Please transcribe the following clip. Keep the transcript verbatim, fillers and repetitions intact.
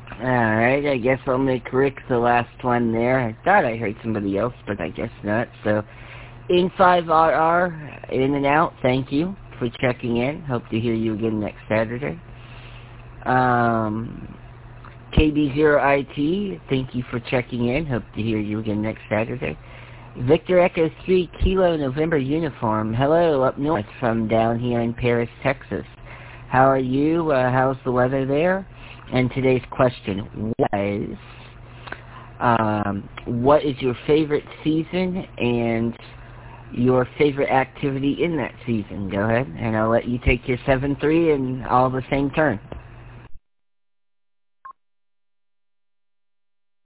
Alright, I guess I'll make Rick the last one there. I thought I heard somebody else, but I guess not. So, In five R R, in and out, thank you for checking in. Hope to hear you again next Saturday. Um, K B zero I T, thank you for checking in. Hope to hear you again next Saturday. Victor Echo three Kilo November Uniform, hello up north from down here in Paris, Texas. How are you? Uh, how's the weather there? And today's question was, um, what is your favorite season and your favorite activity in that season? Go ahead, and I'll let you take your seven three and all the same turn.